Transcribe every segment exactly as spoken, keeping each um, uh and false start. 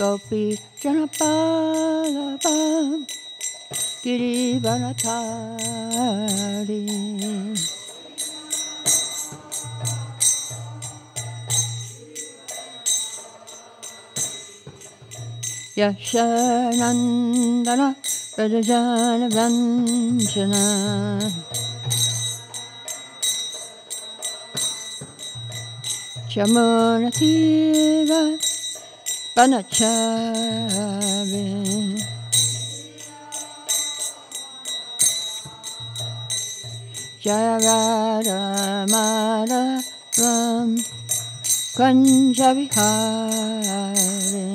Gopi Janapalabam Girivanatari Yashanandana Radhajana Vanjana Chamunativa Panachari Jaya Radha Madhavam Kunja Vihari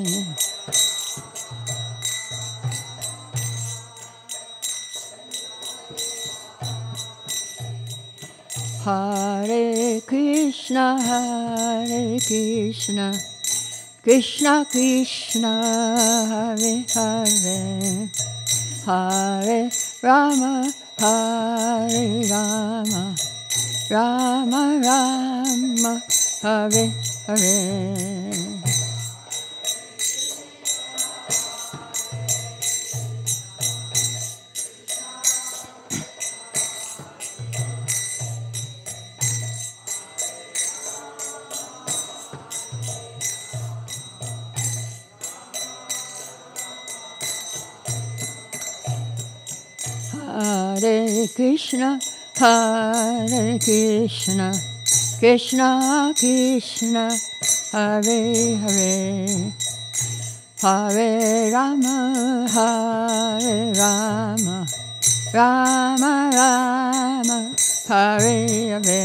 Hare Krishna, Hare Krishna, Krishna Krishna, Hare Hare, Hare Rama, Hare Rama, Rama Rama, Hare Hare. Hare Krishna, Hare Krishna, Krishna Krishna, Hare Hare, Hare Rama, Hare Rama, Rama Rama, Hare Hare.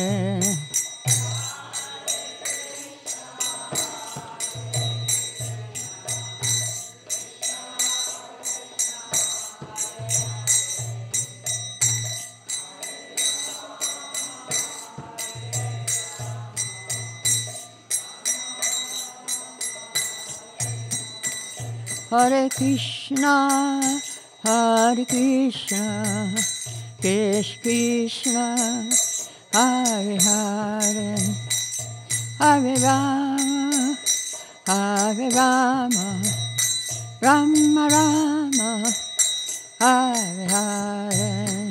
Hare Krishna, Hare Krishna, Krishna Krishna, Hare Hare, Hare Rama, Hare Rama, Rama Rama, Hare Hare.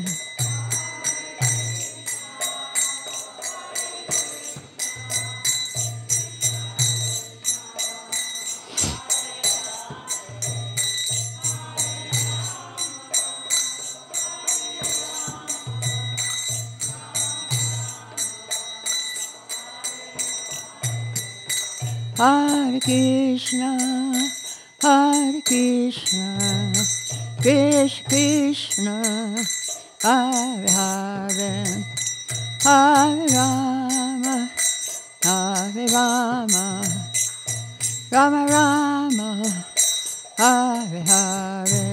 Hare Krishna, Hare Krishna, Krishna Krishna, Hare Hare, Hare Rama, Hare Rama, Rama Rama, Hare Hare.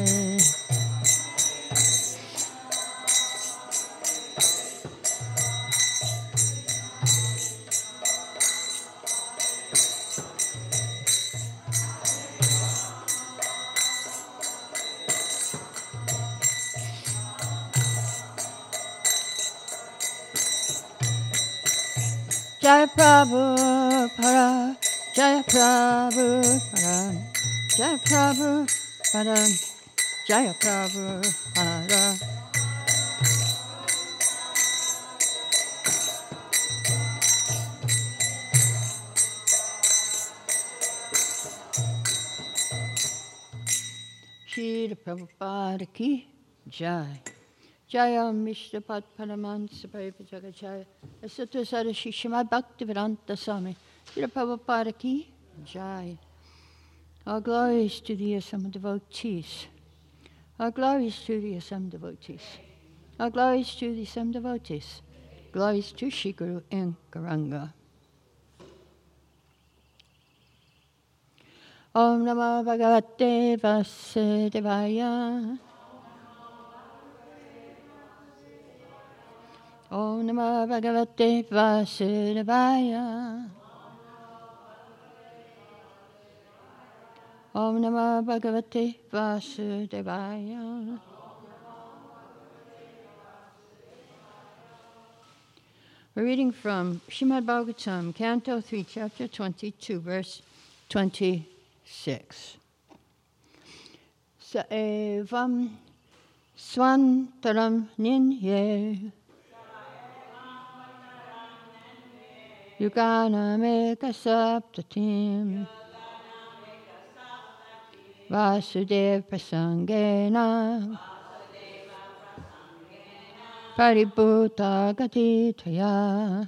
Jaya Prabhupada, Jaya Prabhupada, Jaya Prabhupada, Jaya Prabhupada. Shri Prabhupada ki Jai. Jaya Mishrapat Paramansa Paripajagachaya Asutta Sadashi Shrimad Bhaktivedanta Swami Shri Prabhupada ki Jai. All glories to the assembled devotees. All glories to the assembled devotees. All glories to the assembled devotees. Glories to Shri Guru and Gauranga. Om Namah Bhagavate Vasudevaya. Om Namah Bhagavate Vasudevaya. Om Namah Bhagavate Vasudevaya. We're reading from Srimad Bhagavatam, Canto three, Chapter twenty-two, verse twenty-six. Sa evam swantaram ninye. Yugana meka saptatim. Vasudeva prasangena. Paribhuta gatitaya.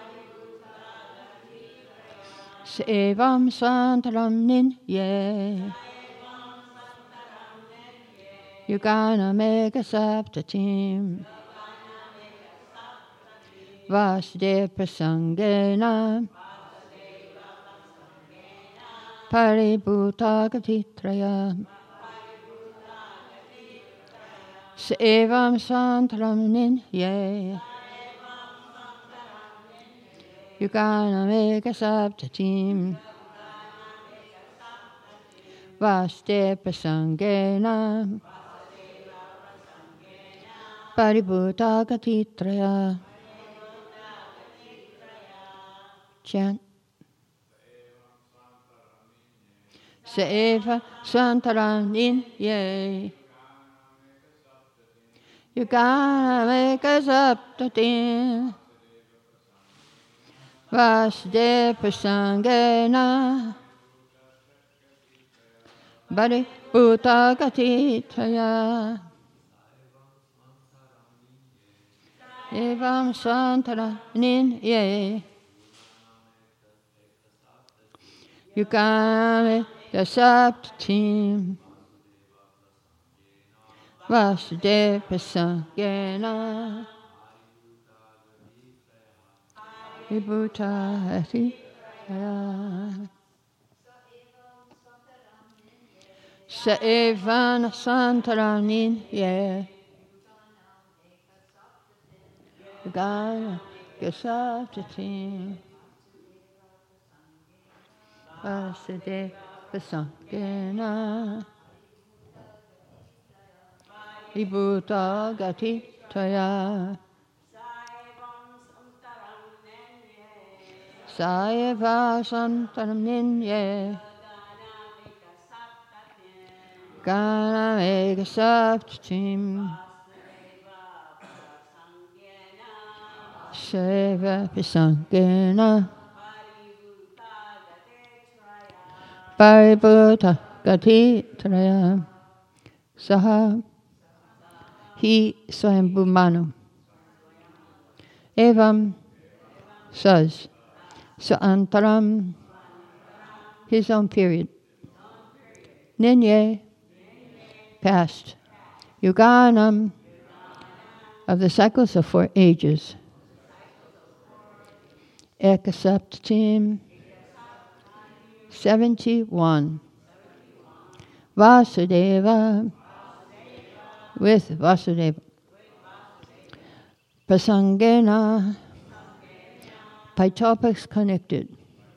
Sevam santaram ninye. Yugana mega saptatim. Vasudeva prasangena. Paribhuta gatitraya. Sevam santaram ninye. Yugana mega saptatim. Vasudeva prasangena. Paribhuta gatitraya. Chant. Seva santaram ninye. Yugana mega saptatim. Vasudeva prasangena. Paribhuta gatitaya. Evam santaram ninye. Yugana mega saptatim. Vasudeva prasangena. Paribhuta gatitaya. Sa evan santaram ninye. Yugana mega saptatim. Vasudeva prasangena. Paribhuta gatitaya. Saeva santaram ninye. Yugana mega saptatim. Seva prasangena. Paribhuta gatitraya. Saha hi swayambhumanu. Evam says. So antaram, his own period. Ninye, past. Yuganam, of the cycles of four ages. Ekasaptatim, seventy-one. Vasudeva, with Vasudeva. Prasangena, by topics connected.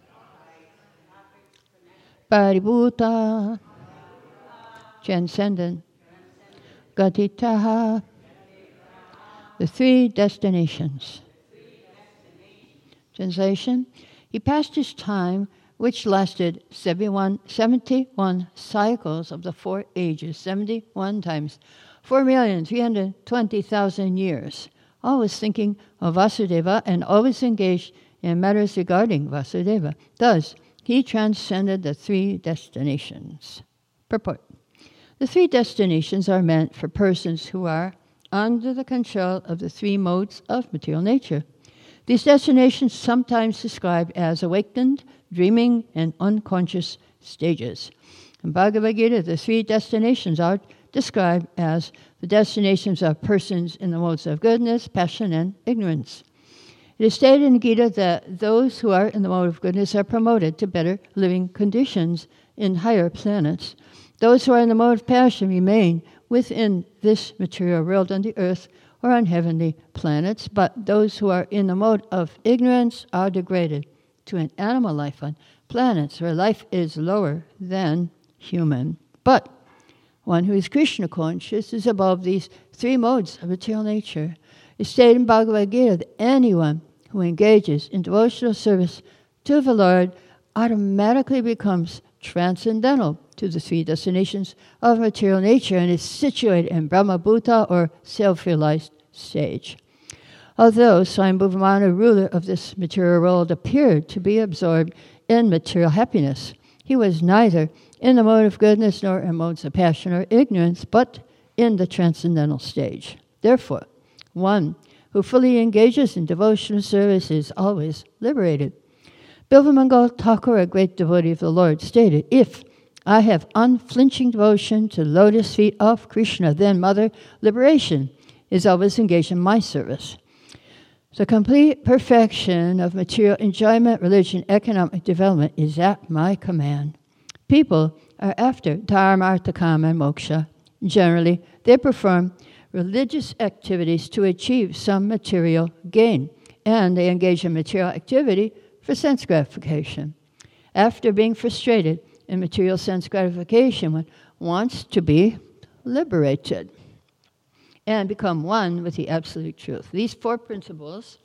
Paribhuta, transcendent. Gatitaha, the three destinations. Translation: he passed his time, which lasted seventy-one, seventy-one cycles of the four ages, seventy-one times, four million three hundred twenty thousand years, always thinking of Vasudeva and always engaged in matters regarding Vasudeva. Thus, he transcended the three destinations. Purport: the three destinations are meant for persons who are under the control of the three modes of material nature. These destinations sometimes described as awakened, dreaming, and unconscious stages. In Bhagavad Gita, the three destinations are described as the destinations of persons in the modes of goodness, passion, and ignorance. It is stated in the Gita that those who are in the mode of goodness are promoted to better living conditions in higher planets. Those who are in the mode of passion remain within this material world on the earth or on heavenly planets, but those who are in the mode of ignorance are degraded to an animal life on planets where life is lower than human. But one who is Krishna conscious is above these three modes of material nature. It's stated in Bhagavad Gita that anyone who engages in devotional service to the Lord automatically becomes transcendental to the three destinations of material nature and is situated in Brahmabhuta or self-realized stage. Although Swayambhuvamana, ruler of this material world, appeared to be absorbed in material happiness, he was neither in the mode of goodness nor in modes of passion or ignorance, but in the transcendental stage. Therefore, one who fully engages in devotional service is always liberated. Bilvamangal Thakur, a great devotee of the Lord, stated, "If I have unflinching devotion to the lotus feet of Krishna, then Mother Liberation is always engaged in my service." The complete perfection of material enjoyment, religion, economic development is at my command. People are after dharma, artha, kama, and moksha. Generally, they perform religious activities to achieve some material gain, and they engage in material activity for sense gratification. After being frustrated in material sense gratification, one wants to be liberated and become one with the absolute truth. These four principles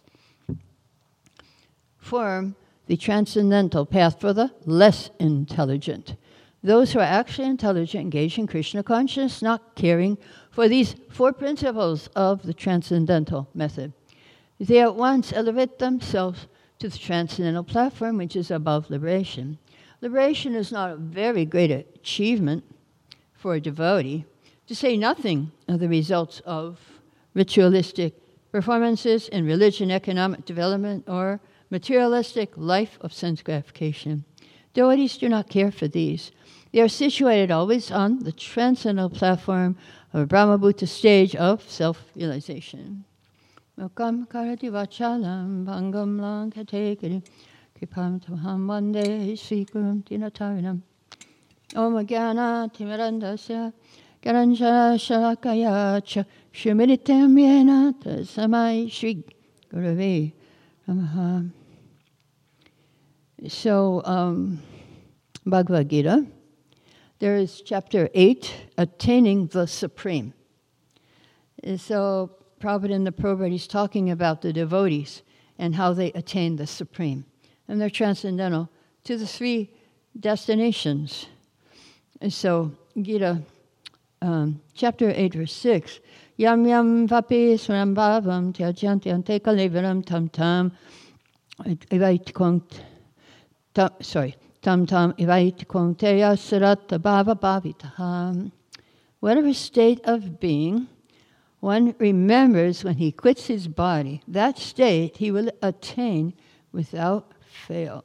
form the transcendental path for the less intelligent. Those who are actually intelligent engage in Krishna consciousness, not caring for these four principles of the transcendental method. They at once elevate themselves to the transcendental platform, which is above liberation. Liberation is not a very great achievement for a devotee, to say nothing of the results of ritualistic performances in religion, economic development, or materialistic life of sense gratification. Devotees do not care for these. They are situated always on the transcendental platform of a Brahmabhuta stage of self-realization. Mukam karati vachalam bhangam lankate kripam tamaham vande srikuram tinatarinam Om Jnana Timirandasya Garanjana Shalakaya Cha Shumiritam Yena Tasamai Shri Gurave Namaha. So, um, Bhagavad Gita, there is chapter eight, Attaining the Supreme. And so, Prabhupada in the Prabhupada, he's talking about the devotees and how they attain the Supreme. And they're transcendental to the three destinations. And so, Gita, um, chapter eight, verse six, Yam yam vapi swaram bhavam tyajyanti ante kalevaram tam tam ivaitikont tam, sorry, tam tam ivaitikont teya sarata bhava bhavitaham. Whatever state of being one remembers when he quits his body, that state he will attain without fail.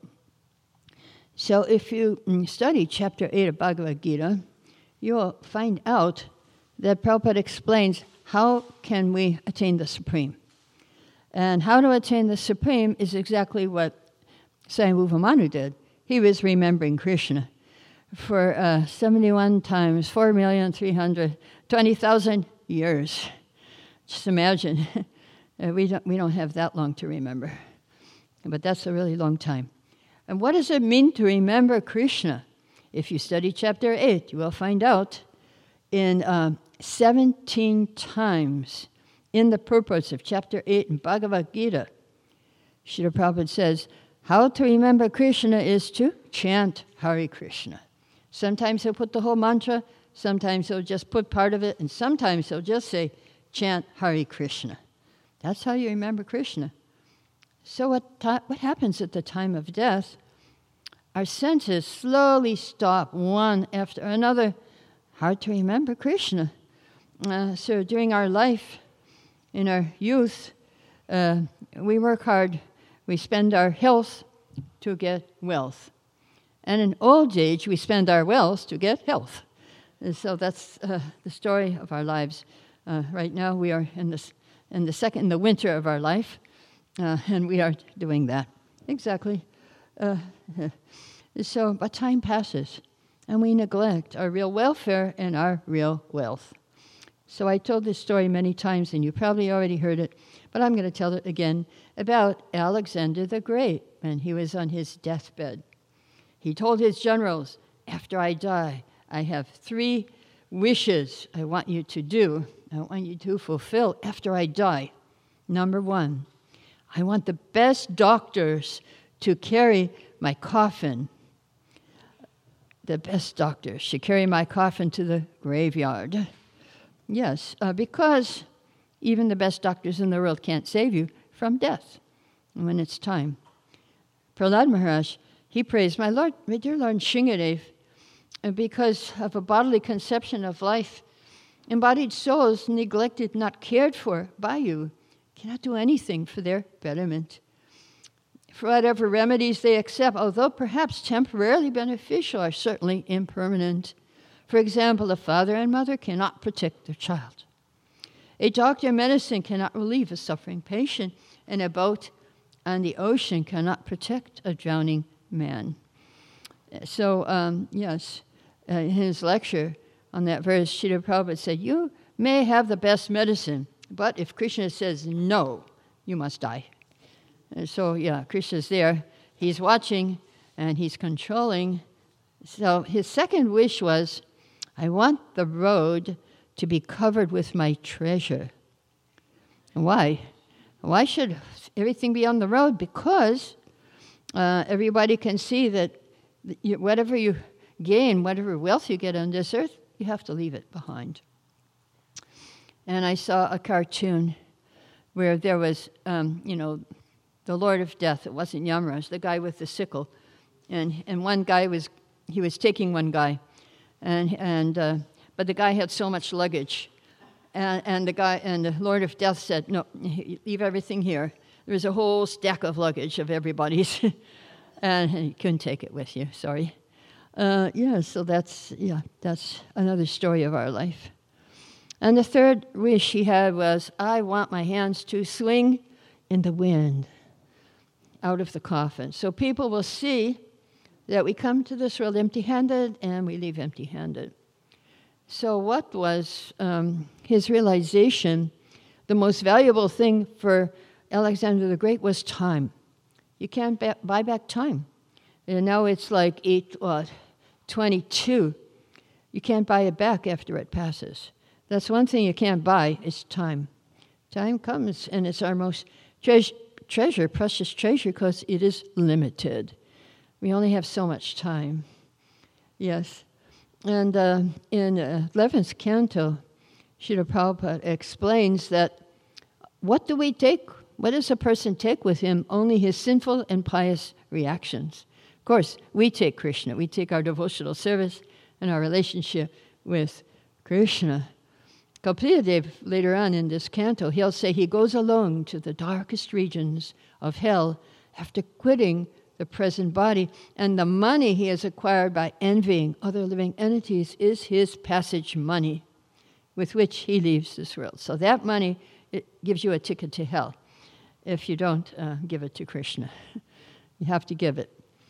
So if you study chapter eight of Bhagavad Gita, you will find out that Prabhupada explains how can we attain the Supreme. And how to attain the Supreme is exactly what Swayambhuvamanu did. He was remembering Krishna for uh, seventy-one times four million three hundred twenty thousand years. Just imagine, uh, we don't, we don't have that long to remember. But that's a really long time. And what does it mean to remember Krishna? If you study chapter eight, you will find out in uh, seventeen times in the purpose of chapter eight in Bhagavad Gita, Srila Prabhupada says, how to remember Krishna is to chant Hare Krishna. Sometimes he'll put the whole mantra, sometimes he'll just put part of it, and sometimes he'll just say, chant Hare Krishna. That's how you remember Krishna. So what, ta- what happens at the time of death? Our senses slowly stop one after another. Hard to remember Krishna. Uh, so during our life, in our youth, uh, we work hard. We spend our health to get wealth. And in old age, we spend our wealth to get health. And so that's uh, the story of our lives. Uh, right now, we are in, this, in the second, in the winter of our life. Uh, and we are doing that. Exactly. Uh, so, but time passes, and we neglect our real welfare and our real wealth. So I told this story many times, and you probably already heard it, but I'm going to tell it again about Alexander the Great when he was on his deathbed. He told his generals, after I die, I have three wishes I want you to do, I want you to fulfill after I die. Number one, I want the best doctors to carry my coffin. the best doctors should carry my coffin to the graveyard. Yes, uh, because even the best doctors in the world can't save you from death when it's time. Prahlad Maharaj, he prays, my Lord, my dear Lord Shingadev, because of a bodily conception of life, embodied souls neglected, not cared for by you, cannot do anything for their betterment. For whatever remedies they accept, although perhaps temporarily beneficial, are certainly impermanent. For example, a father and mother cannot protect their child. A doctor of medicine cannot relieve a suffering patient, and a boat on the ocean cannot protect a drowning man. So, um, yes, uh, in his lecture on that verse, Srila Prabhupada said, you may have the best medicine, but if Krishna says no, you must die. And so, yeah, Krishna's there. He's watching, and he's controlling. So his second wish was, I want the road to be covered with my treasure. Why? Why should everything be on the road? Because uh, everybody can see that you, whatever you gain, whatever wealth you get on this earth, you have to leave it behind. And I saw a cartoon where there was, um, you know, the Lord of Death. It wasn't Yamaraj, the guy with the sickle. And and one guy was, he was taking one guy. And, and uh, but the guy had so much luggage. And, and the guy, and the Lord of Death said, no, leave everything here. There's a whole stack of luggage of everybody's. and, and you couldn't take it with you, sorry. Uh, yeah, so that's, yeah, that's another story of our life. And the third wish he had was, I want my hands to swing in the wind out of the coffin. So people will see that we come to this world empty-handed and we leave empty-handed. So what was um, his realization? The most valuable thing for Alexander the Great was time. You can't ba- buy back time. And now it's like eight, what, twenty-two. You can't buy it back after it passes. That's one thing you can't buy, is time. Time comes, and it's our most treas- treasure, precious treasure, because it is limited. We only have so much time. Yes. And uh, in uh, eleventh canto, Srila Prabhupada explains that what do we take? What does a person take with him? Only his sinful and pious reactions. Of course, we take Krishna. We take our devotional service and our relationship with Krishna. Kapila later on in this canto, he'll say he goes alone to the darkest regions of hell after quitting the present body, and the money he has acquired by envying other living entities is his passage money with which he leaves this world. So that money, it gives you a ticket to hell if you don't uh, give it to Krishna. You have to give it.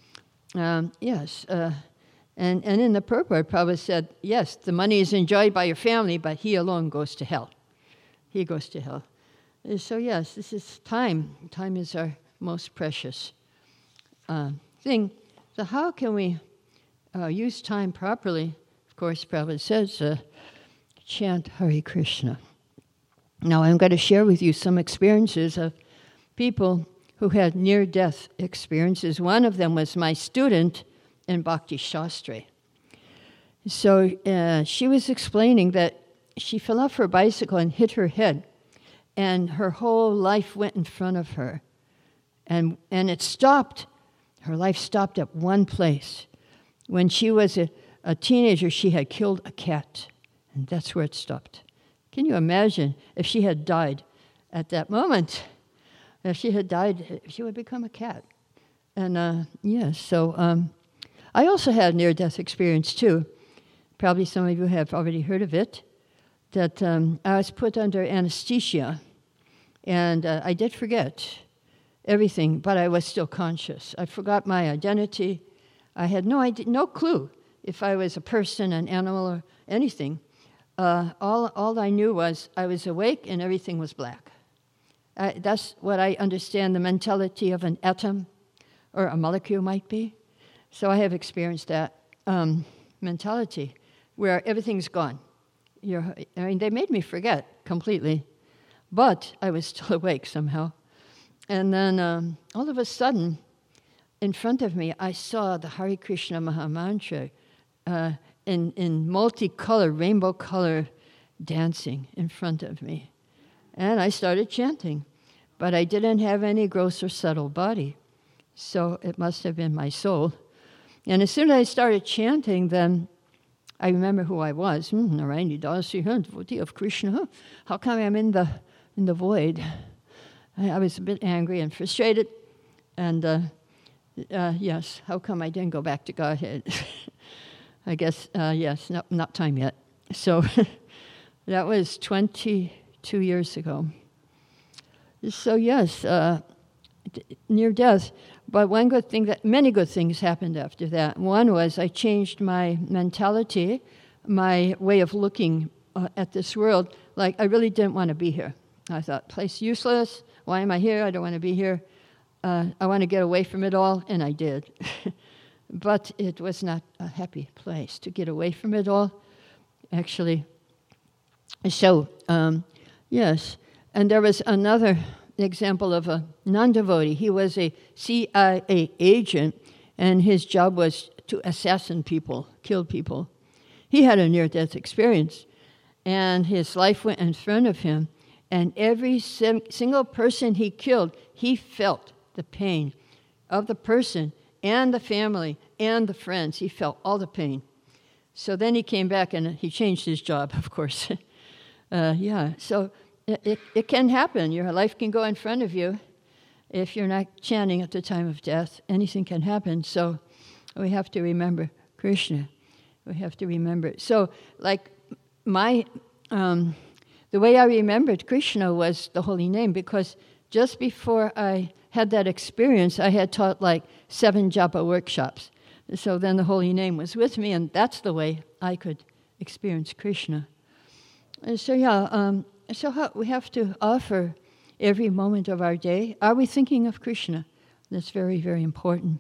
Um, yes, uh, and, and in the purport, Prabhupada said, yes, the money is enjoyed by your family, but he alone goes to hell. He goes to hell. Uh, so yes, this is time. Time is our most precious uh, thing. So how can we uh, use time properly? Of course, Prabhupada says, uh, chant Hare Krishna. Now I'm going to share with you some experiences of people who had near-death experiences. One of them was my student in Bhakti Shastri. So uh, she was explaining that she fell off her bicycle and hit her head, and her whole life went in front of her. And, and it stopped. Her life stopped at one place. When she was a, a teenager, she had killed a cat, and that's where it stopped. Can you imagine if she had died at that moment? If she had died, she would become a cat. And uh, yes, yeah, so um, I also had a near-death experience too. Probably some of you have already heard of it. That um, I was put under anesthesia, and uh, I did forget everything, but I was still conscious. I forgot my identity. I had no idea, no clue if I was a person, an animal, or anything. Uh, all, all I knew was I was awake and everything was black. Uh, that's what I understand the mentality of an atom or a molecule might be. So I have experienced that um, mentality where everything's gone. You're, I mean, they made me forget completely, but I was still awake somehow. And then um, all of a sudden, in front of me, I saw the Hare Krishna Mahamantra uh, in, in multicolor, rainbow color dancing in front of me. And I started chanting. But I didn't have any gross or subtle body. So it must have been my soul. And as soon as I started chanting, then I remember who I was. Hmm, Narayani Dasi, devotee of Krishna. How come I'm in the in the void? I, I was a bit angry and frustrated. And uh, uh, yes, how come I didn't go back to Godhead? I guess, uh, yes, no, not time yet. So that was twenty-two years ago. So yes, uh, d- near death. But one good thing, that many good things happened after that. One was I changed my mentality, my way of looking uh, at this world. Like, I really didn't want to be here. I thought, place useless. Why am I here? I don't want to be here. Uh, I want to get away from it all, and I did. But it was not a happy place to get away from it all, actually. So, um, yes. And there was another example of a non-devotee. He was a C I A agent, and his job was to assassinate people, kill people. He had a near-death experience, and his life went in front of him, and every sim- single person he killed, he felt the pain of the person and the family and the friends. He felt all the pain. So then he came back, and he changed his job, of course. uh, yeah, so... It, it, it can happen. Your life can go in front of you. If you're not chanting at the time of death, anything can happen. So we have to remember Krishna. We have to remember. So, like, my, um, the way I remembered Krishna was the holy name, because just before I had that experience, I had taught like seven japa workshops. So then the holy name was with me, and that's the way I could experience Krishna. And so, yeah, um, So how, we have to offer every moment of our day. Are we thinking of Krishna? That's very, very important.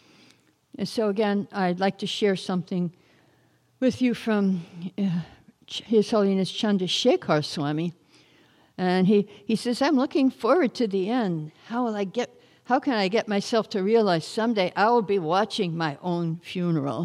And so again, I'd like to share something with you from uh, His Holiness Chandrasekhar Swami. And he, he says, I'm looking forward to the end. How will I get, how can I get myself to realize someday I will be watching my own funeral?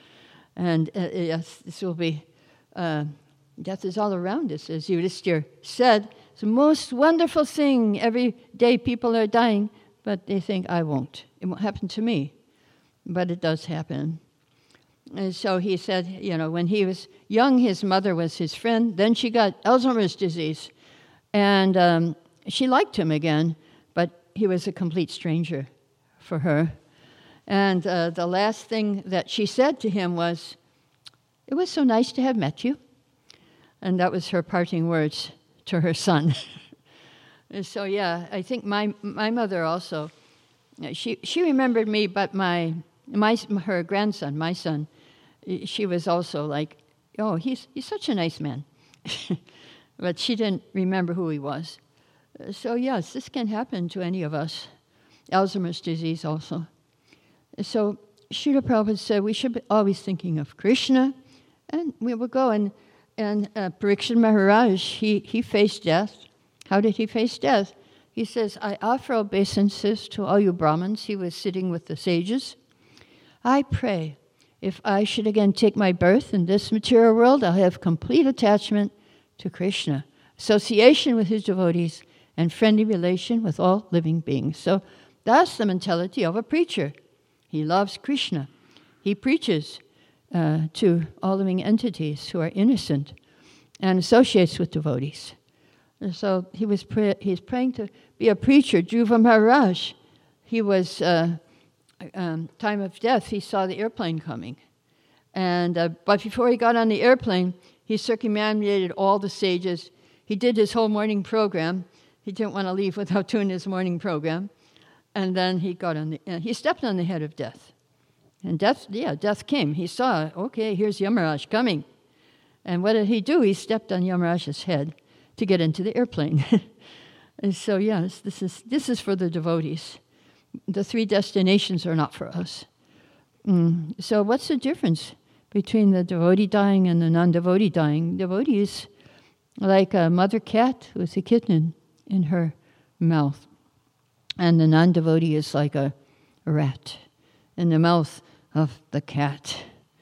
And uh, yes, this will be... Uh, Death is all around us, as Yudhishthira said. It's the most wonderful thing. Every day people are dying, but they think, I won't. It won't happen to me. But it does happen. And so he said, you know, when he was young, his mother was his friend. Then she got Alzheimer's disease. And um, she liked him again, but he was a complete stranger for her. And uh, the last thing that she said to him was, it was so nice to have met you. And that was her parting words to her son. And so, yeah, I think my my mother also, she she remembered me, but my my her grandson, my son, she was also like, oh, he's he's such a nice man. But she didn't remember who he was. So, yes, this can happen to any of us. Alzheimer's disease also. So, Srila Prabhupada said we should be always thinking of Krishna, and we will go. And And uh, Parikshit Maharaj, he, he faced death. How did he face death? He says, I offer obeisances to all you Brahmins. He was sitting with the sages. I pray, if I should again take my birth in this material world, I'll have complete attachment to Krishna, association with his devotees, and friendly relation with all living beings. So that's the mentality of a preacher. He loves Krishna. He preaches Uh, to all living entities who are innocent and associates with devotees. And so he was pray- he's praying to be a preacher. Dhruva Maharaj, he was, uh, um, time of death, he saw the airplane coming. And uh, but before he got on the airplane, he circumambulated all the sages. He did his whole morning program. He didn't want to leave without doing his morning program. And then he got on the, uh, he stepped on the head of death. And death, yeah, death came. He saw, okay, here's Yamaraj coming. And what did he do? He stepped on Yamaraj's head to get into the airplane. And so, yes, this is this is for the devotees. The three destinations are not for us. Mm. So what's the difference between the devotee dying and the non-devotee dying? Devotees, like a mother cat with a kitten in her mouth. And the non-devotee is like a, a rat in the mouth of the cat.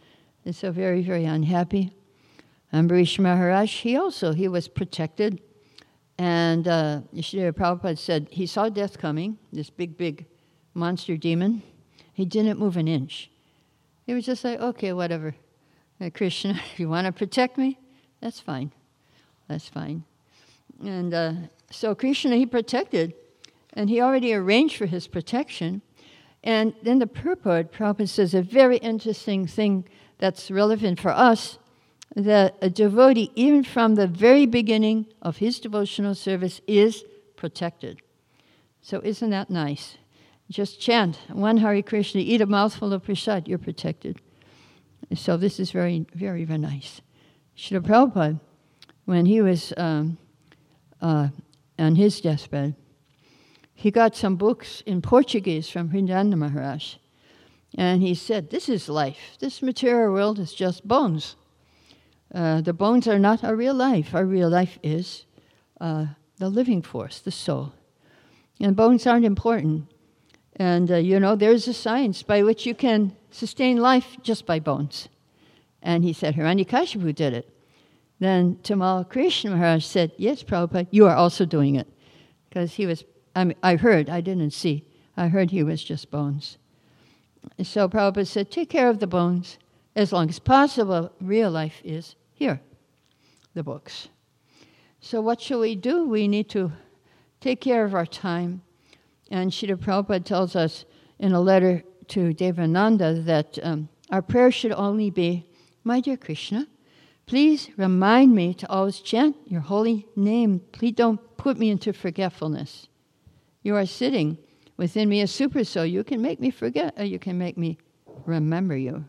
and so very, very unhappy. Ambarish Maharaj, he also, he was protected. And uh, Srila Prabhupada said he saw death coming, this big, big monster demon. He didn't move an inch. He was just like, okay, whatever. Uh, Krishna, if you want to protect me, that's fine. That's fine. And uh, so Krishna, he protected, and he already arranged for his protection. And then the purport, Prabhupada says a very interesting thing that's relevant for us, that a devotee, even from the very beginning of his devotional service, is protected. So isn't that nice? Just chant one Hare Krishna, eat a mouthful of prasad, you're protected. So this is very, very, very nice. Srila Prabhupada, when he was um, uh, on his deathbed, he got some books in Portuguese from Hridayanda Maharaj. And he said, this is life. This material world is just bones. Uh, the bones are not our real life. Our real life is uh, the living force, the soul. And bones aren't important. And, uh, you know, there's a science by which you can sustain life just by bones. And he said, Hiranyakashipu did it. Then Tamal Krishna Maharaj said, yes, Prabhupada, you are also doing it. Because he was, I mean, I heard, I didn't see. I heard he was just bones. So Prabhupada said, take care of the bones as long as possible. Real life is here, the books. So what shall we do? We need to take care of our time. And Srila Prabhupada tells us in a letter to Devananda that um, our prayer should only be, my dear Krishna, please remind me to always chant your holy name. Please don't put me into forgetfulness. You are sitting within me as super soul. You can make me forget, or you can make me remember you.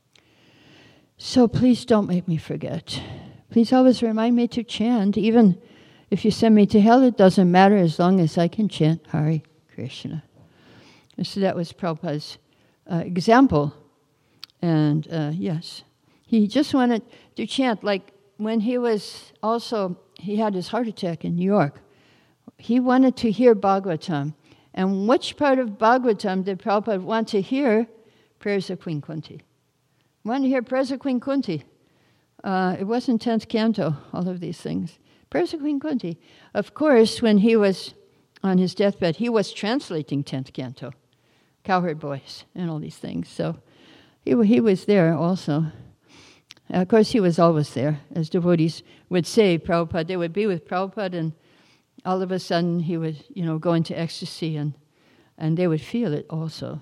So please don't make me forget. Please always remind me to chant. Even if you send me to hell, it doesn't matter as long as I can chant Hare Krishna. And so that was Prabhupada's uh, example. And uh, yes, he just wanted to chant. Like when he was also, he had his heart attack in New York. He wanted to hear Bhagavatam. And which part of Bhagavatam did Prabhupada want to hear? Prayers of Queen Kunti. Wanted to hear prayers of Queen Kunti. Uh, it wasn't tenth canto, all of these things. Prayers of Queen Kunti. Of course, when he was on his deathbed, he was translating tenth canto, Cowherd Boys, and all these things. So he, he was there also. Uh, of course, he was always there. As devotees would say, Prabhupada, they would be with Prabhupada, and all of a sudden he would, you know, go into ecstasy, and, and they would feel it also.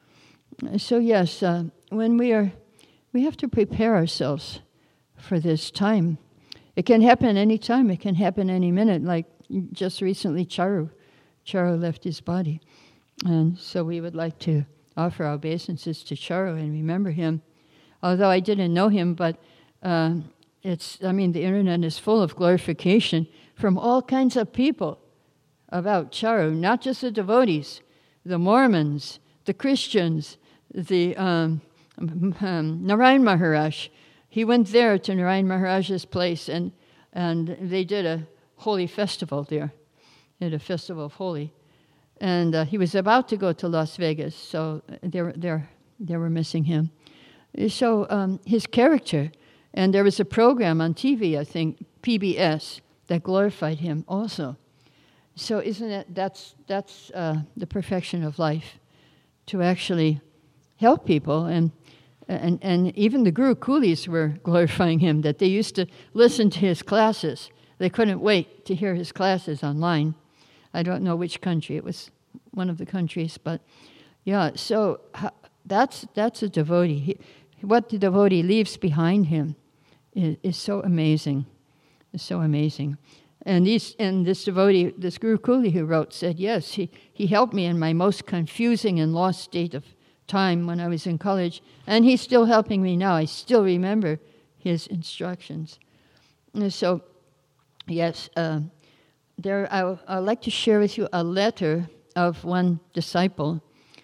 So yes, uh, when we are, we have to prepare ourselves for this time. It can happen any time. It can happen any minute. Like just recently, Charu, Charu left his body. And so we would like to offer our obeisances to Charu and remember him. Although I didn't know him, but uh, it's, I mean, the internet is full of glorification from all kinds of people about Charu, not just the devotees, the Mormons, the Christians, the um, um, Narayan Maharaj. He went there to Narayan Maharaj's place, and and they did a holy festival there. They did a festival of holy. And uh, he was about to go to Las Vegas, so they were, they were, they were missing him. So um, his character, and there was a program on T V, I think, P B S, that glorified him also. So isn't that, that's, that's uh, the perfection of life, to actually help people. And And, and even the Guru Coolies were glorifying him, that they used to listen to his classes. They couldn't wait to hear his classes online. I don't know which country. It was one of the countries. But yeah, so that's that's a devotee. He, what the devotee leaves behind him is, is so amazing. It's so amazing. And, these, and this devotee, this Guru Coolie who wrote, said, yes, he, he helped me in my most confusing and lost state of time when I was in college, and he's still helping me now. I still remember his instructions. And so, yes, uh, there I, I'd like to share with you a letter of one disciple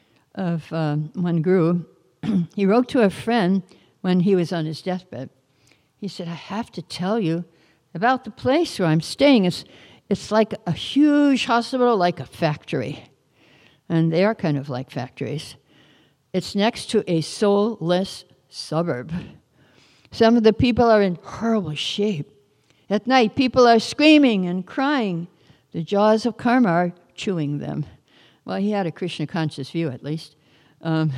of um, one guru. He wrote to a friend when he was on his deathbed. He said, I have to tell you about the place where I'm staying. It's, it's like a huge hospital, like a factory. And they are kind of like factories. It's next to a soulless suburb. Some of the people are in horrible shape. At night, people are screaming and crying. The jaws of karma are chewing them. Well, he had a Krishna conscious view, at least. Um,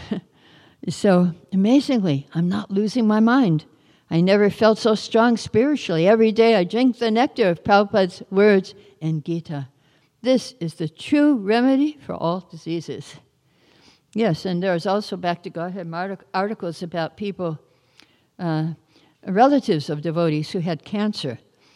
so, amazingly, I'm not losing my mind. I never felt so strong spiritually. Every day I drink the nectar of Prabhupada's words and Gita. This is the true remedy for all diseases. Yes, and there's also, back to Godhead, articles about people, uh, relatives of devotees who had cancer.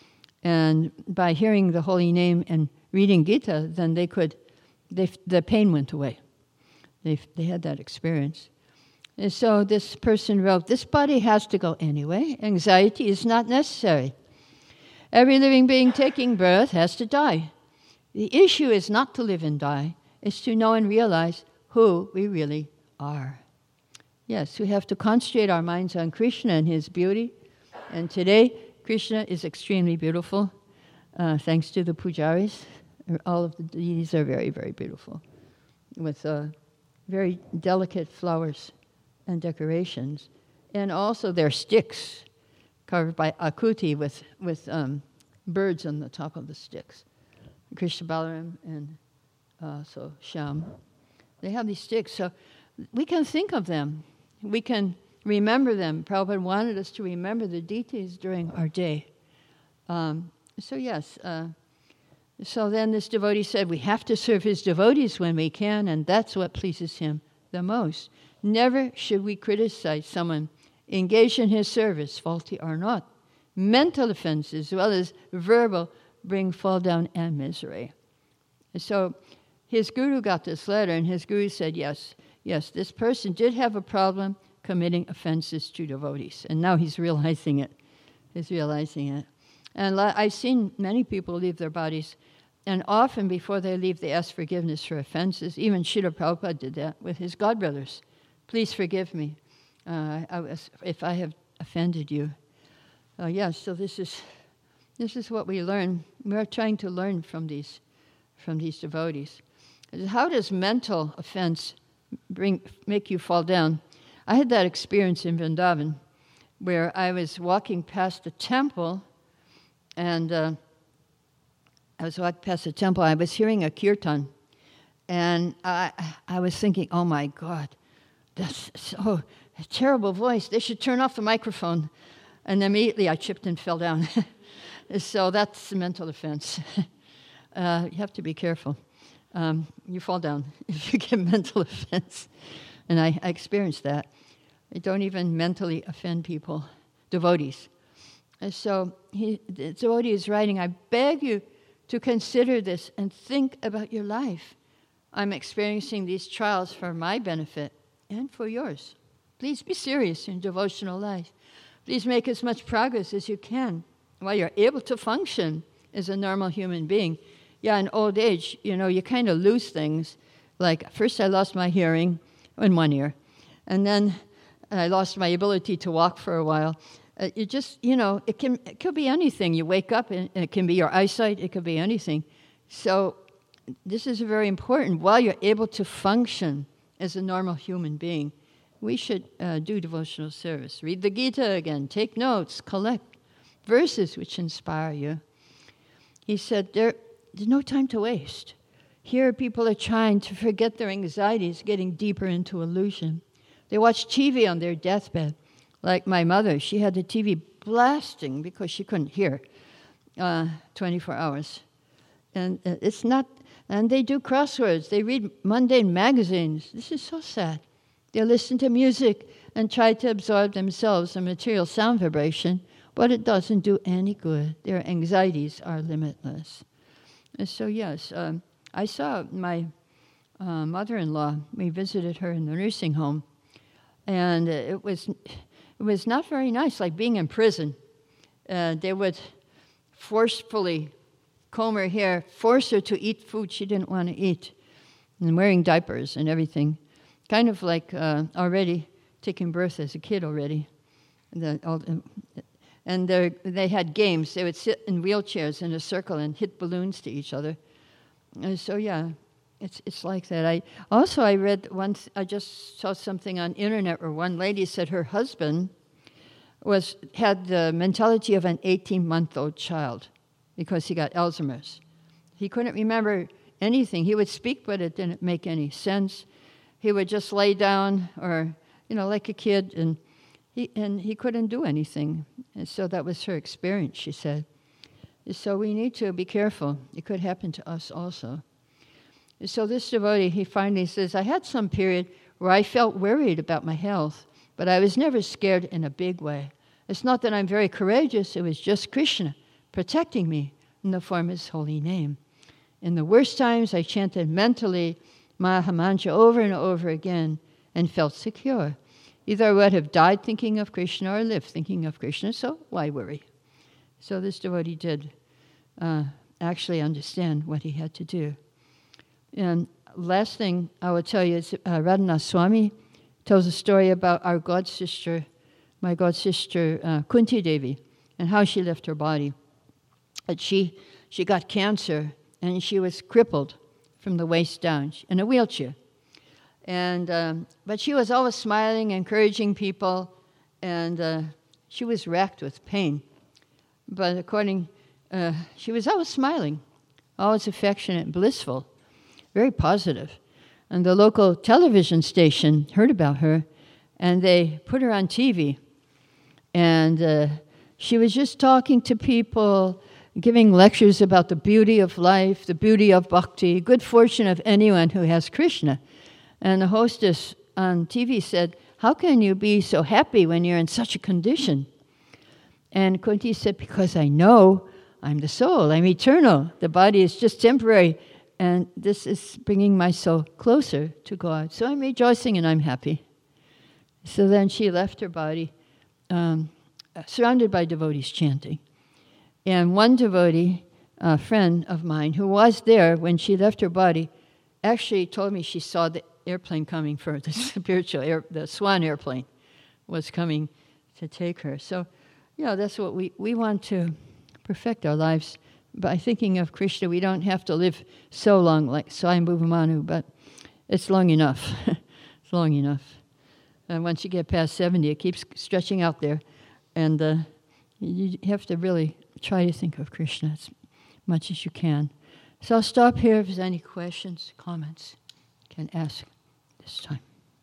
And by hearing the holy name and reading Gita, then they could, they, the pain went away. They, they had that experience. And so this person wrote, this body has to go anyway. Anxiety is not necessary. Every living being taking birth has to die. The issue is not to live and die. It's to know and realize who we really are. Yes, we have to concentrate our minds on Krishna and his beauty. And today, Krishna is extremely beautiful, uh, thanks to the pujaris. All of the deities are very, very beautiful, with uh, very delicate flowers and decorations. And also their sticks, carved by Akuti with, with um, birds on the top of the sticks. Krishna Balaram and uh, so Shyam. They have these sticks, so we can think of them. We can remember them. Prabhupada wanted us to remember the deities during our day. Um, so yes, uh, so then this devotee said, we have to serve his devotees when we can, and that's what pleases him the most. Never should we criticize someone engaged in his service, faulty or not. Mental offenses, as well as verbal, bring fall down and misery. So his guru got this letter, and his guru said, yes, yes, this person did have a problem committing offenses to devotees. And now he's realizing it. He's realizing it. And I've seen many people leave their bodies, and often before they leave, they ask forgiveness for offenses. Even Srila Prabhupada did that with his godbrothers. Please forgive me uh, I was, if I have offended you. Uh, yes, yeah, so this is this is what we learn. We are trying to learn from these from these devotees. How does mental offense bring make you fall down? I had that experience in Vrindavan, where I was walking past a temple, and uh, I was walking past a temple. I was hearing a kirtan, and I I was thinking, oh my God, that's so a terrible voice. They should turn off the microphone. And immediately I tripped and fell down. So that's a mental offense. uh, you have to be careful. Um, you fall down if you get mental offense. And I, I experienced that. I don't even mentally offend people, devotees. And so he, the devotee is writing, I beg you to consider this and think about your life. I'm experiencing these trials for my benefit and for yours. Please be serious in devotional life. Please make as much progress as you can while you're able to function as a normal human being. Yeah, in old age, you know, you kind of lose things. Like, first I lost my hearing in one ear, and then I lost my ability to walk for a while. Uh, you just, you know, it can it could be anything. You wake up, and it can be your eyesight. It could be anything. So this is very important. While you're able to function as a normal human being, we should uh, do devotional service. Read the Gita again. Take notes. Collect verses which inspire you. He said, there, there's no time to waste. Here people are trying to forget their anxieties, getting deeper into illusion. They watch T V on their deathbed. Like my mother, she had the T V blasting because she couldn't hear uh, twenty-four hours. And uh, it's not, and they do crosswords. They read mundane magazines. This is so sad. They listen to music and try to absorb themselves in material sound vibration, but it doesn't do any good. Their anxieties are limitless. And so, yes, um, I saw my uh, mother-in-law. We visited her in the nursing home, and it was it was not very nice, like being in prison. Uh, they would forcefully comb her hair, force her to eat food she didn't want to eat, and wearing diapers and everything. Kind of like uh, already taking birth as a kid already. The, all, and they had games. They would sit in wheelchairs in a circle and hit balloons to each other. And so, yeah, it's it's like that. I Also, I read once, I just saw something on internet where one lady said her husband was had the mentality of an eighteen-month-old child because he got Alzheimer's. He couldn't remember anything. He would speak, but it didn't make any sense. He would just lay down or, you know, like a kid, and he, and he couldn't do anything. And so that was her experience, she said. So we need to be careful. It could happen to us also. So this devotee, he finally says, I had some period where I felt worried about my health, but I was never scared in a big way. It's not that I'm very courageous, it was just Krishna protecting me in the form of his holy name. In the worst times, I chanted mentally Mahamantra over and over again and felt secure. Either I would have died thinking of Krishna or lived thinking of Krishna, so why worry? So this devotee did uh, actually understand what he had to do. And last thing I will tell you is uh, Radhanath Swami tells a story about our god sister, my god sister uh, Kunti Devi, and how she left her body. But she she got cancer, and she was crippled from the waist down in a wheelchair. And um, but she was always smiling, encouraging people, and uh, she was racked with pain. But according, uh, she was always smiling, always affectionate, blissful. Very positive. And the local television station heard about her, and they put her on T V. And uh, she was just talking to people, giving lectures about the beauty of life, the beauty of bhakti, good fortune of anyone who has Krishna. And the hostess on T V said, how can you be so happy when you're in such a condition? And Kunti said, because I know I'm the soul, I'm eternal. The body is just temporary. And this is bringing my soul closer to God. So I'm rejoicing and I'm happy. So then she left her body, um, surrounded by devotees chanting. And one devotee, a friend of mine, who was there when she left her body, actually told me she saw the airplane coming for her, the spiritual air, the Swan airplane was coming to take her. So, you know, that's what we, we want to perfect our lives. By thinking of Krishna, we don't have to live so long like Swayambhuva Manu, but it's long enough. It's long enough. And once you get past seventy, it keeps stretching out there. And uh, you have to really try to think of Krishna as much as you can. So I'll stop here. If there's any questions, comments, you can ask this time.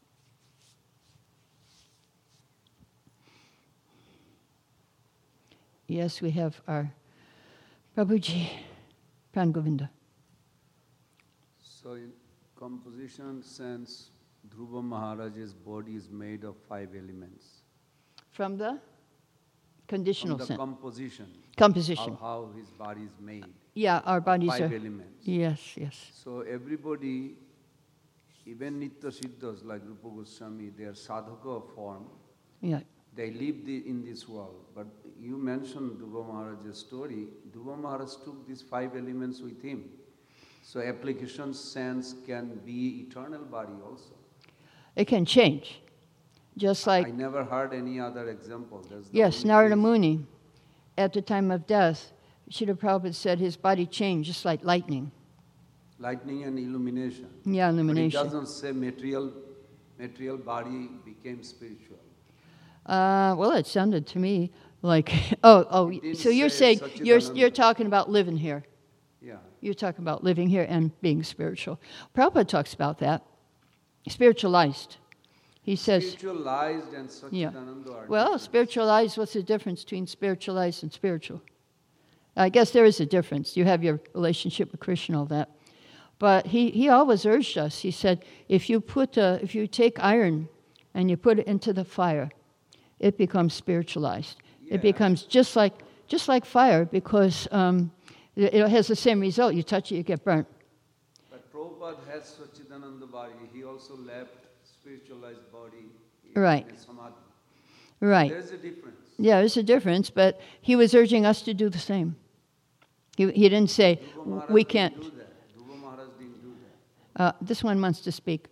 Yes, we have our Prabhuji, Pran Govinda. So in composition sense, Dhruva Maharaj's body is made of five elements. From the conditional From the sense. composition. Composition. How, how his body is made. Yeah, our bodies five are. elements. Yes, yes. So everybody, even Nitya Siddhas like Rupa Goswami, they are sadhaka form. Yeah. They live the, in this world. But you mentioned Dhruva Maharaj's story. Dhruva Maharaj took these five elements with him. So application sense can be eternal body also. It can change. Just like... I never heard any other example. That's the yes, only Narada case. Muni, at the time of death, Srila Prabhupada said his body changed just like lightning. Lightning and illumination. Yeah, illumination. But it doesn't say material, material body became spiritual. Uh, well, it sounded to me like, oh, oh. So you're saying you're you're talking about living here. Yeah. You're talking about living here and being spiritual. Prabhupada talks about that. Spiritualized. He says. Spiritualized and Satchidananda Yeah. are Well, different. spiritualized. What's the difference between spiritualized and spiritual? I guess there is a difference. You have your relationship with Krishna, all that. But he, he always urged us. He said, if you put a, if you take iron and you put it into the fire, it becomes spiritualized. Yeah. It becomes just like just like fire because um, it, it has the same result. You touch it, you get burnt. But Prabhupada has Satchidananda body. He also left spiritualized body in Right. in Samadhi. Right. There's a difference. Yeah, there's a difference, but he was urging us to do the same. He, he didn't say, Dhruva Maharaj we didn't can't. do that. Dhruva Maharaj didn't do that. Uh, this one wants to speak.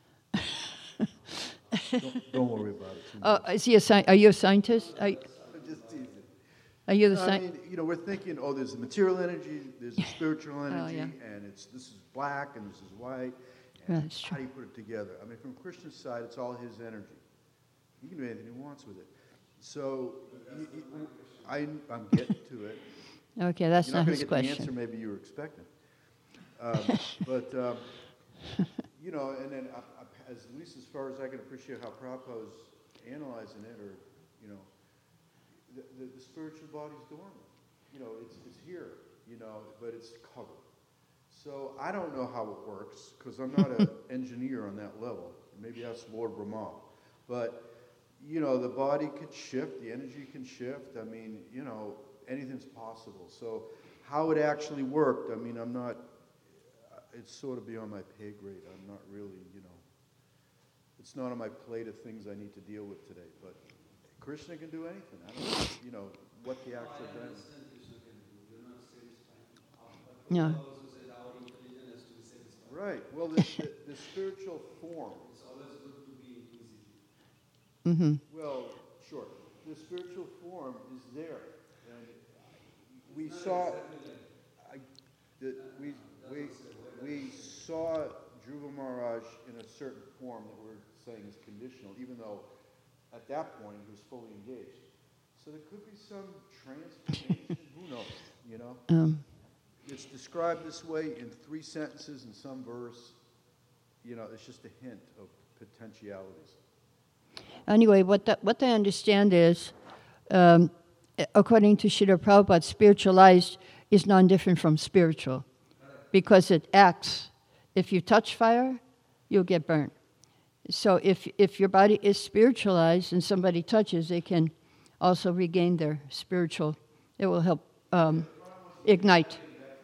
Don't, don't worry about it too Oh, much. is he a sci- are you a scientist? Are, I'm just teasing. are you the No, I scientist? mean, you know, we're thinking, oh, there's the material energy, there's the spiritual Oh, energy, yeah. and it's this is black and this is white. Yeah, And that's how true. do you put it together? I mean, from Krishna's side, it's all his energy. He can do anything he wants with it. So, y- y- I, I'm getting to it. Okay, that's You're not not going his to get the answer question. maybe you were expecting. Um, But, um, you know, and then, I- I- as, at least as far as I can appreciate how Prabhupada's analyzing it, or, you know, the, the, the spiritual body's dormant. You know, it's, it's here, you know, but it's covered. So I don't know how it works, because I'm not an engineer on that level. Maybe that's Lord Brahma. But, you know, the body could shift, the energy can shift. I mean, you know, anything's possible. So how it actually worked, I mean, I'm not, it's sort of beyond my pay grade. I'm not really, you know, it's not on my plate of things I need to deal with today. But Krishna can do anything. I don't know, you know, what the actual benefit. No. Right. Well, the, the, the spiritual form. Mm-hmm. Well, sure. The spiritual form is there, and we saw. I, the, we we we saw Dhruva Maharaj in a certain form that we're saying is conditional, even though at that point he was fully engaged. So there could be some transformation. Who knows? You know. Um, It's described this way in three sentences in some verse. You know, it's just a hint of potentialities. Anyway, what the, what I understand is, um, according to Srila Prabhupada, spiritualized is non-different from spiritual, because it acts. If you touch fire, you'll get burnt. So if if your body is spiritualized and somebody touches, they can also regain their spiritual. It will help um, ignite.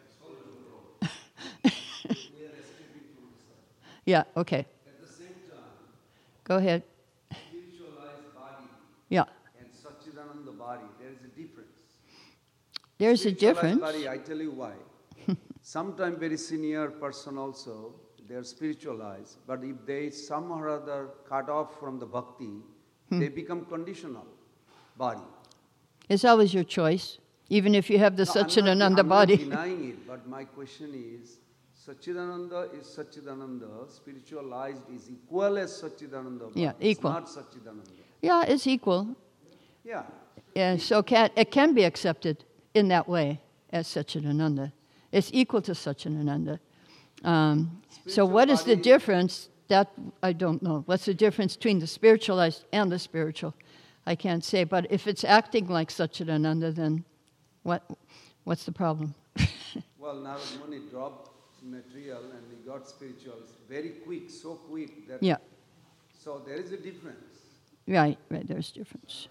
Yeah, okay. At the same time, Go ahead. spiritualized body Yeah. and Satchidananda body, there is a difference. There's a Spiritualized difference. body, I tell you why. Sometimes very senior person also, they are spiritualized, but if they somehow or other cut off from the bhakti, Hmm. they become conditional body. It's always your choice, even if you have the No, I'm not- Satchidananda I'm body. not denying it, but my question is, Satchidananda is Satchidananda, spiritualized is equal as Satchidananda. Yeah, but it's equal. not Satchidananda. Yeah, it's equal. Yeah. And so can, it can be accepted in that way as Satchidananda. It's equal to Satchidananda. Um, so Spiritual what is the body- difference? That I don't know. What's the difference between the spiritualized and the spiritual? I can't say. But if it's acting like Satchidananda, then what? What's the problem? Well, Narad Muni dropped material and he got spiritual very quick, so quick that. Yeah. So there is a difference. Right, right, there's difference.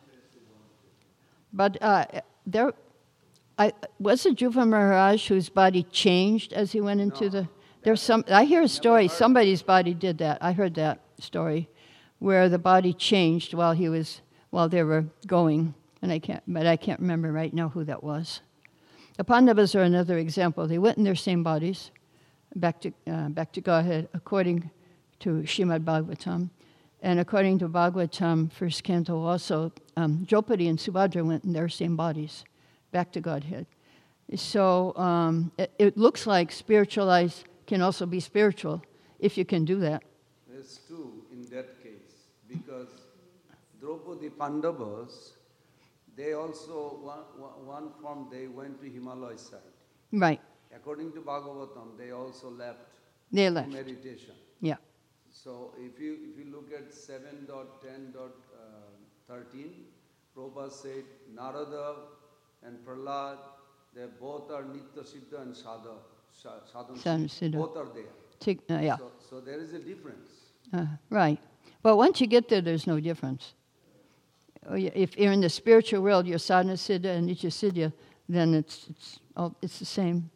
But uh, there, I, was it Dhruva Maharaj whose body changed as he went into No, the... There's some, I hear a story, heard. somebody's body did that. I heard that story, where the body changed while he was, while they were going. And I can't, but I can't remember right now who that was. The Pandavas are another example. They went in their same bodies, back to, uh, back to Godhead, according to Srimad Bhagavatam. And according to Bhagavatam, first canto also, um, Draupadi and Subhadra went in their same bodies, back to Godhead. So um, it, it looks like spiritualized can also be spiritual, if you can do that. There's two in that case, because Draupadi Pandavas, they also, one, one one form, they went to Himalaya side. Right, According to Bhagavatam, they also left they to left. meditation. Yeah, So if you if you look at seven point ten point thirteen, Prabhupada said Narada and Prahlad, they both are Nitya Siddha and Sadha, Sa- Sadhan Sadhan Siddha. Siddha. Both are there. Tig- uh, yeah, So, so there is a difference. uh, right. But once you get there, there's no difference. Oh, yeah, if you're in the spiritual world, you're sadhana siddha and nitya siddha, then it's it's all, it's the same.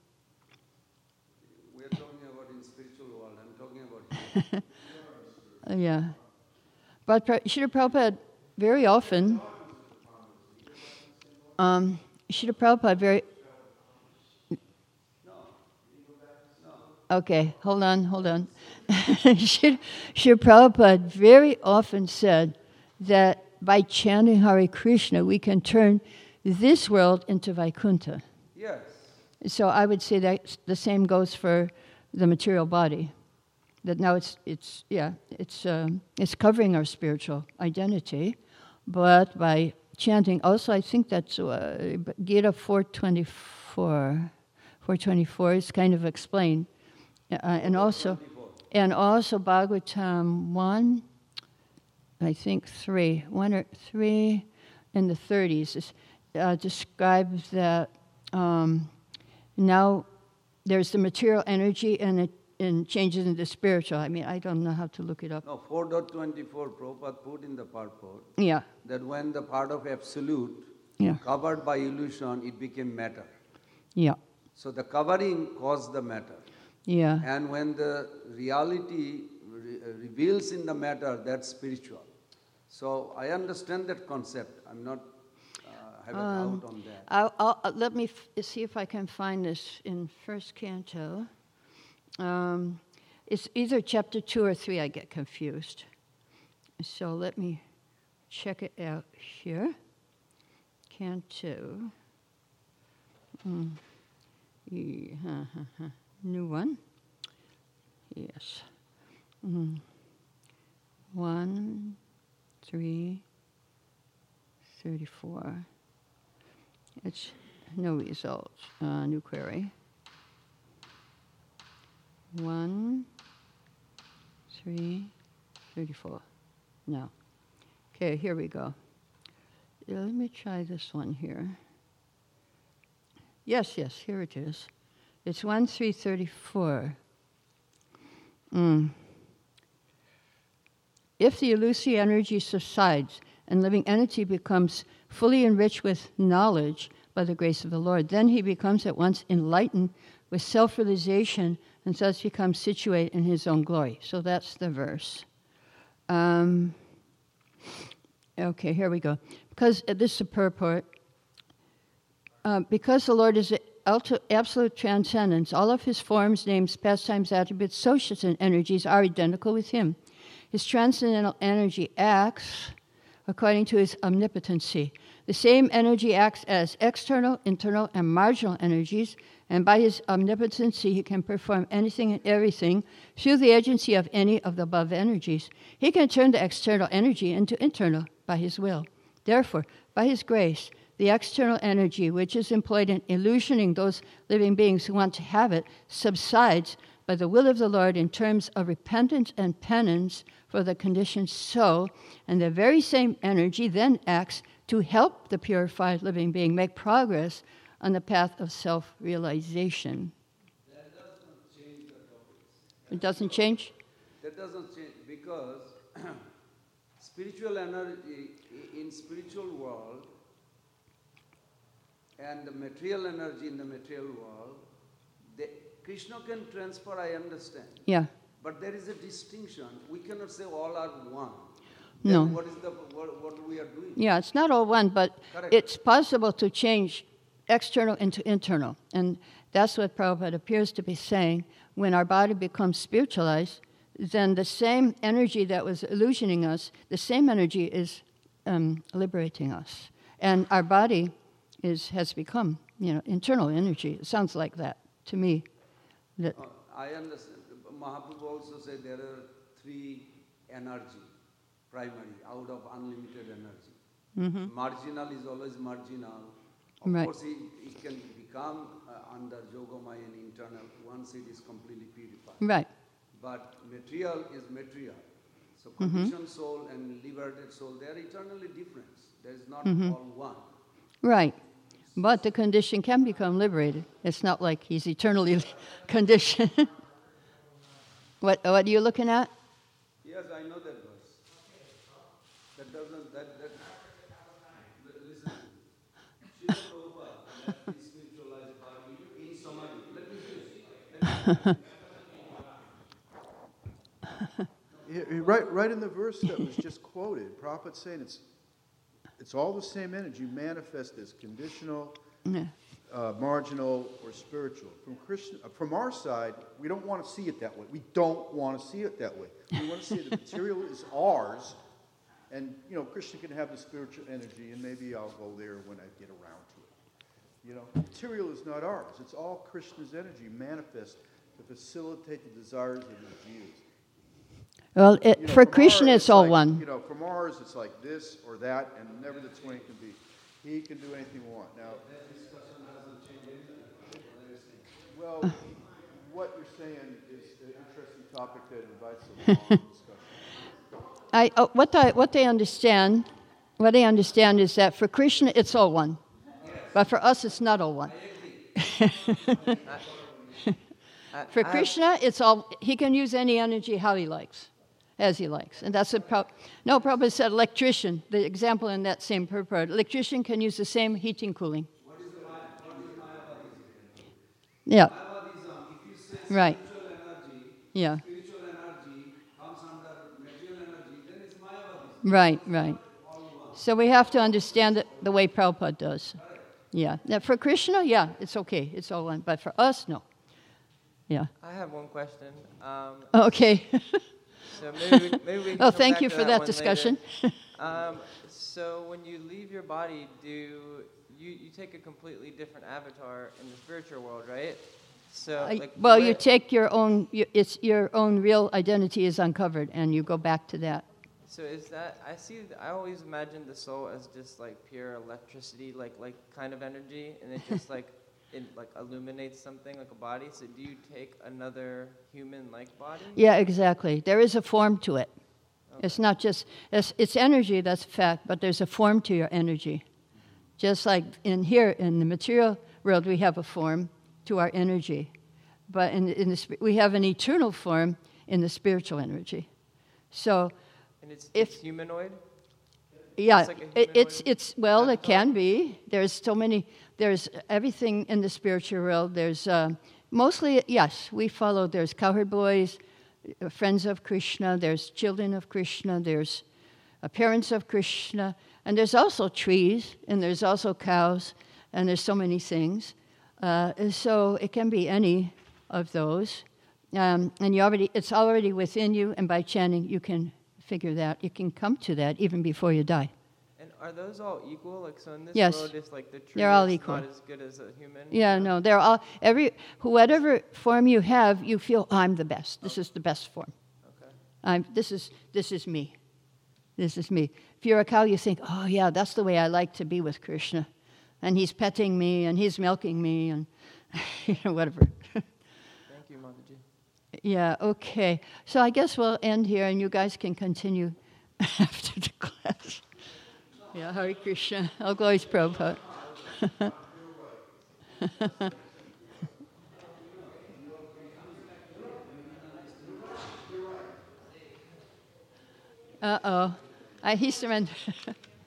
We are talking about in spiritual world. I'm talking about here. Uh, yeah. But Pra- Srila Prabhupada very often, um, Srila Prabhupada very... Okay, hold on, hold on. Srila Srila Prabhupada very often said that by chanting Hare Krishna, we can turn this world into Vaikuntha. Yes. So I would say that the same goes for the material body. That now it's it's yeah it's um, it's covering our spiritual identity, but by chanting. Also, I think that's uh, Gita four twenty-four. four twenty-four is kind of explained. Uh, and also, and also Bhagavatam one, I think three, one or three in the thirties is, uh, describes that um, now there's the material energy and it and changes into spiritual. I mean, I don't know how to look it up. No, four twenty-four, Prabhupada put in the purport Yeah. that when the part of absolute Yeah. covered by illusion, it became matter. Yeah. So the covering caused the matter. Yeah. And when the reality re- reveals in the matter, that's spiritual. So I understand that concept. I'm not uh, have a Um, doubt on that. I'll, I'll, uh, let me f- see if I can find this in first canto. Um, it's either chapter two or three. I get confused. So let me check it out here. Canto. Mm. Yeah, huh, huh, huh. New one. Yes. Mm. One, three, thirty-four. It's no results. Uh, new query. One, three, thirty-four. No. Okay, here we go. Yeah, let me try this one here. Yes, yes, here it is. It's one, three, thirty-four. Mm. If the illusory energy subsides and living entity becomes fully enriched with knowledge by the grace of the Lord, then he becomes at once enlightened with self-realization and thus becomes situate in his own glory. So that's the verse. Um, okay, here we go. Because uh, this is a purport. Uh, because the Lord is ulti- absolute transcendence, all of his forms, names, pastimes, attributes, socials, and energies are identical with him. His transcendental energy acts according to his omnipotency. The same energy acts as external, internal, and marginal energies, and by his omnipotency he can perform anything and everything through the agency of any of the above energies. He can turn the external energy into internal by his will. Therefore, by his grace, the external energy, which is employed in illusioning those living beings who want to have it, subsides by the will of the Lord in terms of repentance and penance for the conditioned soul, and the very same energy then acts to help the purified living being make progress on the path of self-realization. That doesn't change the topics. It doesn't change? That doesn't change because spiritual energy in spiritual world and the material energy in the material world, they, Krishna can transfer, I understand. Yeah. But there is a distinction. We cannot say all are one. No. Then what is the what, what we are doing? Yeah, it's not all one, but Correct. It's possible to change external into internal. And that's what Prabhupada appears to be saying. When our body becomes spiritualized, then the same energy that was illusioning us, the same energy is um, liberating us. And our body is has become, you know, internal energy. It sounds like that to me. That Uh, I understand. Mahaprabhu also said there are three energy, primary, out of unlimited energy. Mhm. Marginal is always marginal. Of Right. course, it, it can become uh, under Yogamaya and internal once it is completely purified. Right. But material is material. So conditioned soul and liberated soul, they are eternally different. There is not all one. Right. But the condition can become liberated. It's not like he's eternally conditioned. What what are you looking at? Yes, I know that verse. That doesn't, that, that, listen. Srila Prabhupada, let me spiritualize body in samadhi. Let me finish. Let me Yeah, right, right in the verse that was just quoted, Prabhupada's saying it's, it's all the same energy manifest as conditional, Yeah. uh, marginal, or spiritual. From Krishna, uh, from our side, we don't want to see it that way. We don't want to see it that way. We want to see the material is ours, and you know, Krishna can have the spiritual energy, and maybe I'll go there when I get around to it. You know, material is not ours. It's all Krishna's energy manifest to facilitate the desires of his views. Well, it, You know, for from Krishna, our- it's all like, one. You know, from Mars, it's like this or that, and never the twain can be. He can do anything we want. Now, well, what you're saying is an interesting topic that invites a long discussion. I, oh, what, I, what they understand, what they understand is that for Krishna, it's all one. But for us, it's not all one. For Krishna, it's all, he can use any energy how he likes, as he likes. And that's a pro- no, Prabhupada said electrician, the example in that same purport. Electrician can use the same heating, cooling. What is the Maya? What is Mayavadism? Yeah. Mayavadism, if you say Right. spiritual energy, Yeah. spiritual energy comes under material energy, then it's Mayavadism. Right, right. So we have to understand it the way Prabhupada does. Yeah. Now for Krishna, yeah, it's okay. It's all one. But for us, no. Yeah. I have one question. Um, Okay. so maybe we, maybe we can Oh, come thank back you to for that one discussion. later. Um, so when you leave your body, do you, you take a completely different avatar in the spiritual world, right? So, I- like, well, the you way- take your own, you- it's your own real identity is uncovered, and you go back to that. So is that, I see, I always imagined the soul as just like pure electricity, like like kind of energy, and it just like, it like illuminates something like a body. So do you take another human-like body? Yeah, exactly. There is a form to it. It's not just, it's, it's energy, that's a fact, but there's a form to your energy. Just like in here, in the material world, we have a form to our energy. But in, in the, sp- we have an eternal form in the spiritual energy. So, And it's, If- it's humanoid? yeah, It's like a it, it's, humanoid it's, well, it avatar? can be. There's so many, there's everything in the spiritual world. There's uh, mostly, yes, we follow, there's cowherd boys, uh, friends of Krishna, there's children of Krishna, there's uh, parents of Krishna, and there's also trees, and there's also cows, and there's so many things. Uh, and so it can be any of those. Um, and you already, it's already within you, and by chanting, you can figure that. You can come to that even before you die. And are those all equal? Like, so in this Yes. world, it's like the tree They're all is equal. not as good as a human? Yeah, you know? no, they're all, every, whatever form you have, you feel, I'm the best. This is the best form. Okay. I'm, this is, this is me. This is me. If you're a cow, you think, oh yeah, that's the way I like to be with Krishna. And he's petting me, and he's milking me, and you know, whatever. Thank you, Mataji. Yeah, okay. So I guess we'll end here, and you guys can continue after the class. Yeah, Hare Krishna. All glories Prabhupada. Uh-oh. I, he surrendered.